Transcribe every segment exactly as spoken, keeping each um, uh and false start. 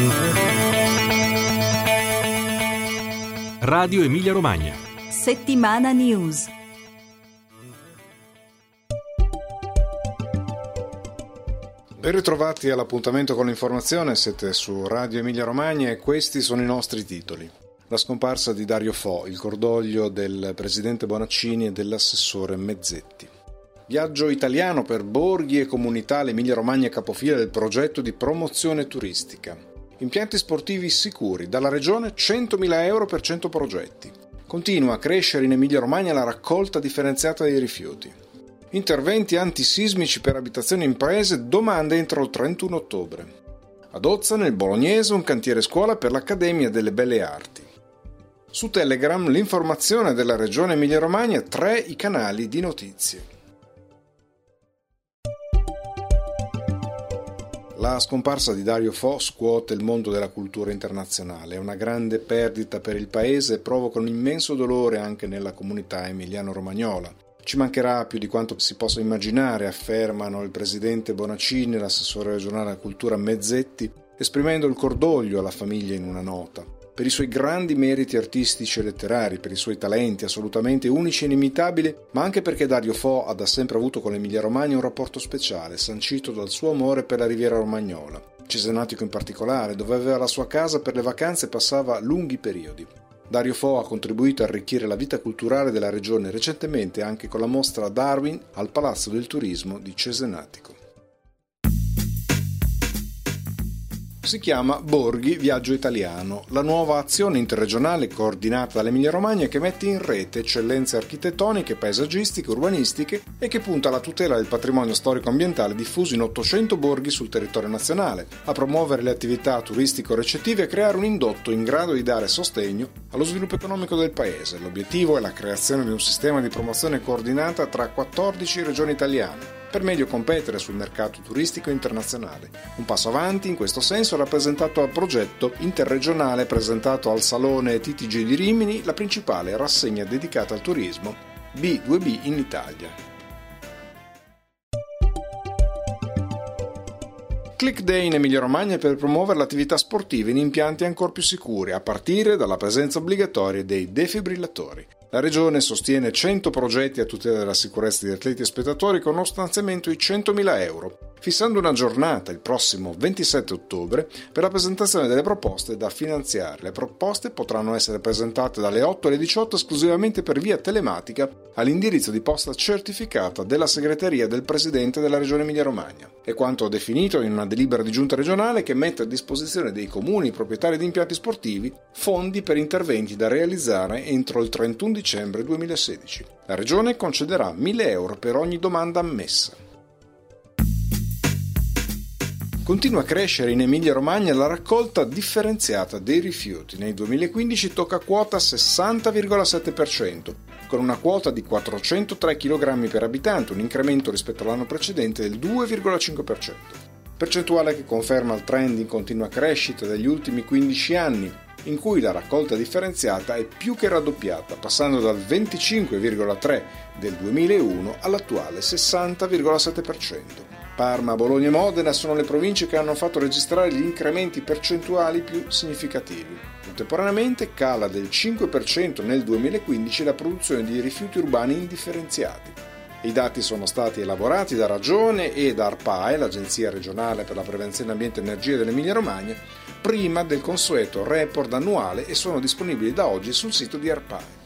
Radio Emilia Romagna. Settimana News. Ben ritrovati all'appuntamento con l'informazione, siete su Radio Emilia Romagna e questi sono i nostri titoli. La scomparsa di Dario Fo, il cordoglio del presidente Bonaccini e dell'assessore Mezzetti. Viaggio italiano per borghi e comunità, l'Emilia Romagna è capofila del progetto di promozione turistica. Impianti sportivi sicuri, dalla regione centomila euro per cento progetti. Continua a crescere in Emilia Romagna la raccolta differenziata dei rifiuti. Interventi antisismici per abitazioni e imprese, domande entro il trentuno ottobre. Ad Ozza, nel Bolognese, un cantiere scuola per l'Accademia delle Belle Arti. Su Telegram l'informazione della regione Emilia Romagna, tre i canali di notizie. La scomparsa di Dario Fo scuote il mondo della cultura internazionale. È una grande perdita per il paese e provoca un immenso dolore anche nella comunità emiliano-romagnola. Ci mancherà più di quanto si possa immaginare, affermano il presidente Bonaccini e l'assessore regionale alla cultura Mezzetti, esprimendo il cordoglio alla famiglia in una nota. Per i suoi grandi meriti artistici e letterari, per i suoi talenti assolutamente unici e inimitabili, ma anche perché Dario Fo ha da sempre avuto con l'Emilia Romagna un rapporto speciale, sancito dal suo amore per la Riviera Romagnola, cesenatico in particolare, dove aveva la sua casa per le vacanze e passava lunghi periodi. Dario Fo ha contribuito a arricchire la vita culturale della regione, recentemente anche con la mostra Darwin al Palazzo del Turismo di Cesenatico. Si chiama Borghi Viaggio Italiano, la nuova azione interregionale coordinata dall'Emilia Romagna che mette in rete eccellenze architettoniche, paesaggistiche, urbanistiche e che punta alla tutela del patrimonio storico-ambientale diffuso in ottocento borghi sul territorio nazionale, a promuovere le attività turistico-recettive e a creare un indotto in grado di dare sostegno allo sviluppo economico del paese. L'obiettivo è la creazione di un sistema di promozione coordinata tra quattordici regioni italiane, per meglio competere sul mercato turistico internazionale. Un passo avanti in questo senso è rappresentato al progetto interregionale presentato al Salone T T G di Rimini, la principale rassegna dedicata al turismo B due B in Italia. Click Day in Emilia Romagna per promuovere l'attività sportiva in impianti ancora più sicuri, a partire dalla presenza obbligatoria dei defibrillatori. La Regione sostiene cento progetti a tutela della sicurezza di atleti e spettatori con uno stanziamento di centomila euro, fissando una giornata, il prossimo ventisette ottobre, per la presentazione delle proposte da finanziare. Le proposte potranno essere presentate dalle otto alle diciotto esclusivamente per via telematica all'indirizzo di posta certificata della segreteria del Presidente della Regione Emilia-Romagna. È quanto definito in una delibera di giunta regionale che mette a disposizione dei comuni proprietari di impianti sportivi fondi per interventi da realizzare entro il trentuno dicembre duemilasedici. La Regione concederà mille euro per ogni domanda ammessa. Continua a crescere in Emilia-Romagna la raccolta differenziata dei rifiuti. Nel duemilaquindici tocca quota sessanta virgola sette per cento, con una quota di quattrocentotré chilogrammi per abitante, un incremento rispetto all'anno precedente del due virgola cinque per cento. Percentuale che conferma il trend in continua crescita degli ultimi quindici anni, in cui la raccolta differenziata è più che raddoppiata, passando dal venticinque virgola tre per cento del duemilauno all'attuale sessanta virgola sette per cento. Parma, Bologna e Modena sono le province che hanno fatto registrare gli incrementi percentuali più significativi. Contemporaneamente cala del cinque per cento nel duemilaquindici la produzione di rifiuti urbani indifferenziati. I dati sono stati elaborati da Regione e da ARPAE, l'Agenzia regionale per la prevenzione ambiente e energia dell'Emilia-Romagna, prima del consueto report annuale e sono disponibili da oggi sul sito di ARPAE.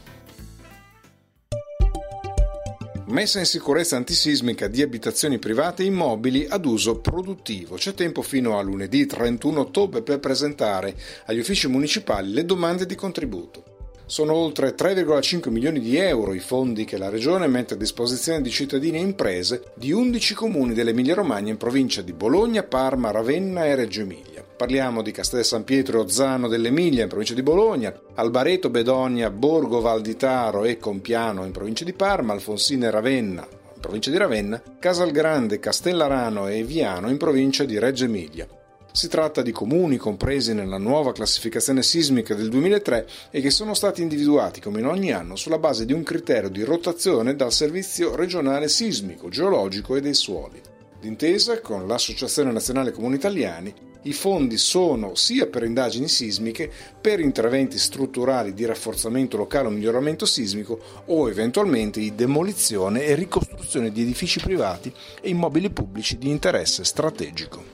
Messa in sicurezza antisismica di abitazioni private e immobili ad uso produttivo. C'è tempo fino a lunedì trentuno ottobre per presentare agli uffici municipali le domande di contributo. Sono oltre tre virgola cinque milioni di euro i fondi che la Regione mette a disposizione di cittadini e imprese di undici comuni dell'Emilia-Romagna in provincia di Bologna, Parma, Ravenna e Reggio Emilia. Parliamo di Castel San Pietro e Ozzano dell'Emilia in provincia di Bologna, Albareto, Bedonia, Borgo Valditaro e Compiano in provincia di Parma, Alfonsina e Ravenna in provincia di Ravenna, Casalgrande, Castellarano e Viano in provincia di Reggio Emilia. Si tratta di comuni compresi nella nuova classificazione sismica del duemilatré e che sono stati individuati, come in ogni anno, sulla base di un criterio di rotazione dal Servizio regionale sismico, geologico e dei suoli. D'intesa con l'Associazione Nazionale Comuni Italiani, I fondi sono sia per indagini sismiche, per interventi strutturali di rafforzamento locale o miglioramento sismico o eventualmente di demolizione e ricostruzione di edifici privati e immobili pubblici di interesse strategico.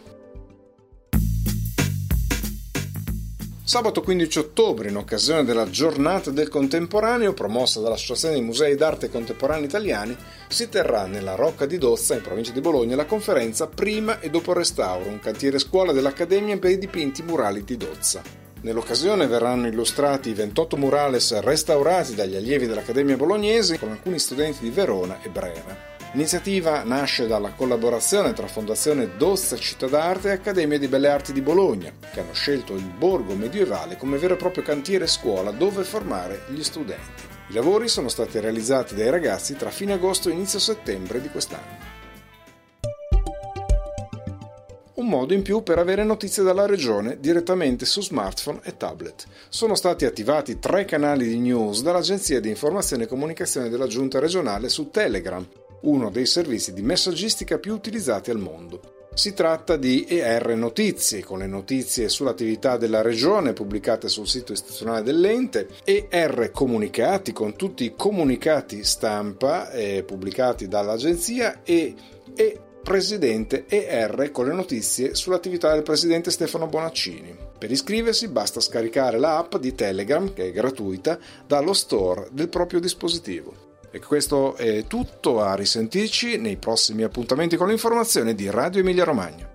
Sabato quindici ottobre, in occasione della Giornata del Contemporaneo promossa dall'Associazione dei Musei d'Arte Contemporanea Italiani, si terrà nella Rocca di Dozza, in provincia di Bologna, la conferenza Prima e dopo il restauro, un cantiere scuola dell'Accademia per i dipinti murali di Dozza. Nell'occasione verranno illustrati i ventotto murales restaurati dagli allievi dell'Accademia Bolognese con alcuni studenti di Verona e Brera. L'iniziativa nasce dalla collaborazione tra Fondazione Dozza Città d'Arte e Accademia di Belle Arti di Bologna, che hanno scelto il borgo medievale come vero e proprio cantiere scuola dove formare gli studenti. I lavori sono stati realizzati dai ragazzi tra fine agosto e inizio settembre di quest'anno. Un modo in più per avere notizie dalla regione direttamente su smartphone e tablet. Sono stati attivati tre canali di news dall'Agenzia di Informazione e Comunicazione della Giunta regionale su Telegram, uno dei servizi di messaggistica più utilizzati al mondo. Si tratta di E R Notizie, con le notizie sull'attività della regione pubblicate sul sito istituzionale dell'ente, E R Comunicati, con tutti i comunicati stampa eh, pubblicati dall'agenzia, e E Presidente E R, con le notizie sull'attività del presidente Stefano Bonaccini. Per iscriversi basta scaricare la app di Telegram, che è gratuita, dallo store del proprio dispositivo. E questo è tutto, a risentirci nei prossimi appuntamenti con l'informazione di Radio Emilia Romagna.